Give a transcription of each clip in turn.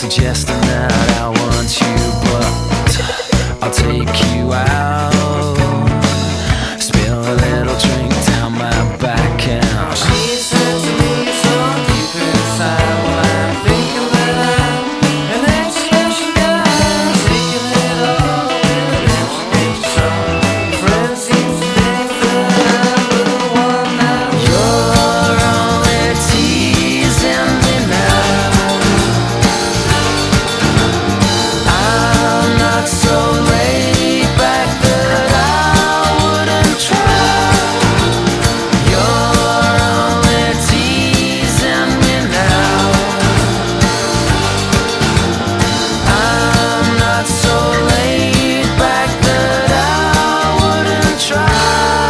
suggesting that I want you, but I'll take you out. Spill a little drink down my back and she said to me, so deep inside, well, I'm thinking that I'm an ex-special guy, taking it all with an empty song. Friends seem to think that I'm the one now. You're only teasing me now. I'm not so laid back that I wouldn't try. You're only teasing me now. I'm not so laid back that I wouldn't try.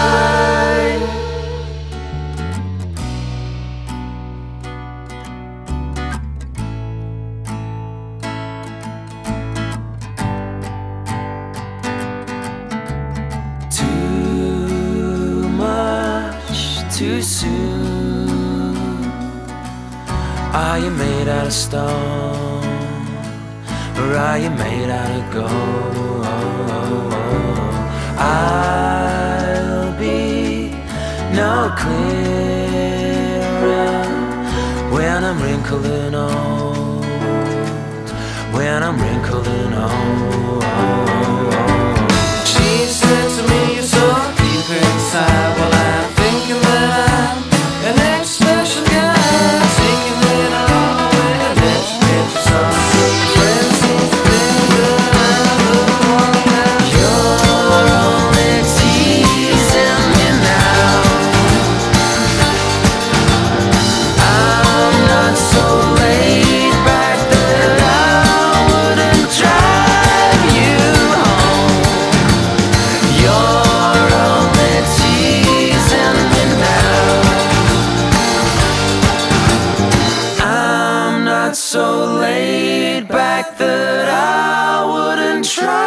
Too much, too soon. Are you made out of stone, or are you made out of gold? I'll be no clearer when I'm wrinkled and old, when I'm wrinkled and old. She said to me, you're so deep inside, well, I'm thinking that I'm an ex-special guy, taking it all with an extra song. Friends seem to think that I'm the one now. You're only teasing me now. I'm not so laid back that I wouldn't drive you home. You're only teasing me now. I'm not so laid back that I wouldn't try.